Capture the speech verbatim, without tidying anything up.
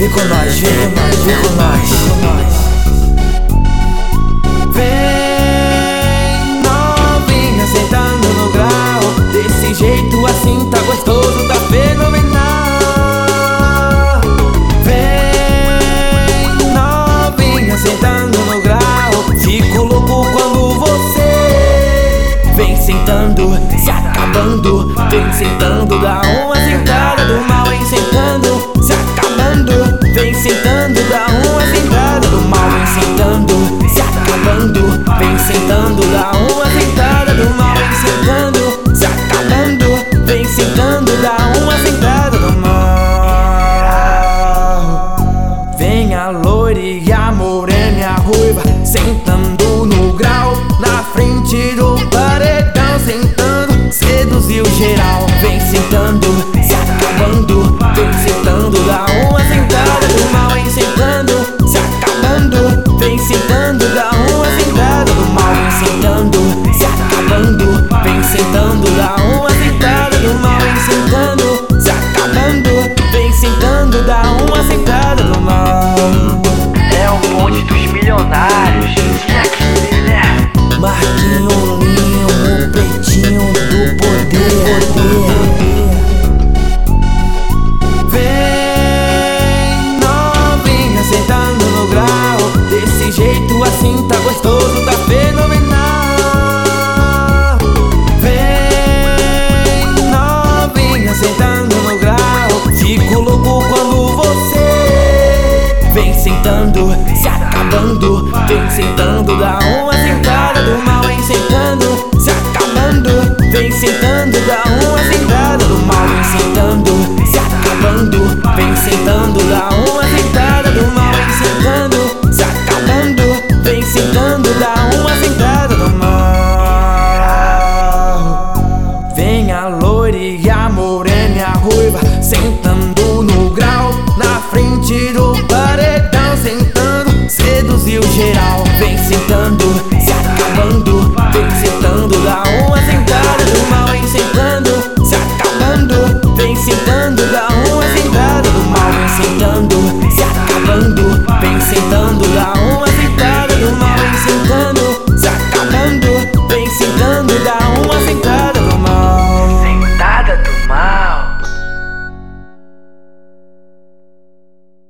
vem com nós, vem com nós, vem com nós, vem com nós. Vem novinha sentando no grau, desse jeito assim tá gostoso, tá fenomenal. Vem novinha sentando no grau, fico louco quando você vem sentando, se acabando, vem sentando, dá uma sentada do mal, vem sentando, se acabando, vem sentando, dá uma sentada do mal, vem sentando, se acabando, vem sentando, dá uma sentada do mal, vem sentando, se acabando, vem sentando, dá uma sentada do mal. Vem a loira e a morena e a ruiva sentando no grau, na frente do paredão, sentando, seduziu geral. Vem sentando, se acabando, vem sentando, dá uma sentada do mal, vem sentando, se acabando, vem sentando, dá uma sentada do mal, vem sentando, se acabando, vem sentando, dá uma sentada do mal, vem sentando, se acabando, vem sentando, dá uma sentada do mal. É o bonde dos milionários, Marquinho Limo, o pretinho do poder. Vem novinha sentando no grau, desse jeito assim tá gostoso, tá fenomenal. Vem novinha sentando no grau, fico louco quando você vem sentando, se acabando, vem sentando, dá uma sentada do mal, vem sentando, se acabando, vem sentando, dá uma sentada do mal, vem sentando, se acabando, vem sentando, dá uma sentada do mal, vem sentando, se acabando, vem sentando, dá uma sentada do mal. Vem a loira e a morena e a ruiva sentando no grau, na frente do